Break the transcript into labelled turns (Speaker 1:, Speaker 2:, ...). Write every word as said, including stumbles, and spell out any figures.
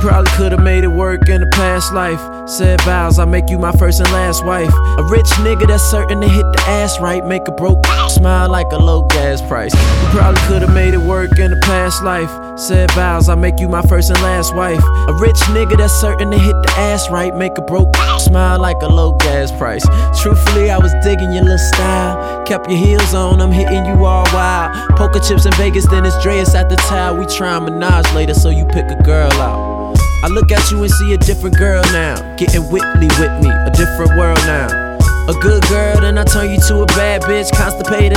Speaker 1: Probably could've made it work in a past life. Said vows, I make you my first and last wife. A rich nigga that's certain to hit the ass right. Make a broke smile like a low gas price. We probably could've made it work in a past life. Said vows, I make you my first and last wife. A rich nigga that's certain to hit the ass right. Make a broke smile like a low gas price. Truthfully, I was digging your little style. Kept your heels on, I'm hitting you all wild. Poker chips in Vegas, then it's Dreas at the towel. We try Minaj later, so you pick a girl out. I look at you and see a different girl now. Getting Whitley with me, a different world now. A good girl, then I turn you to a bad bitch. Constipated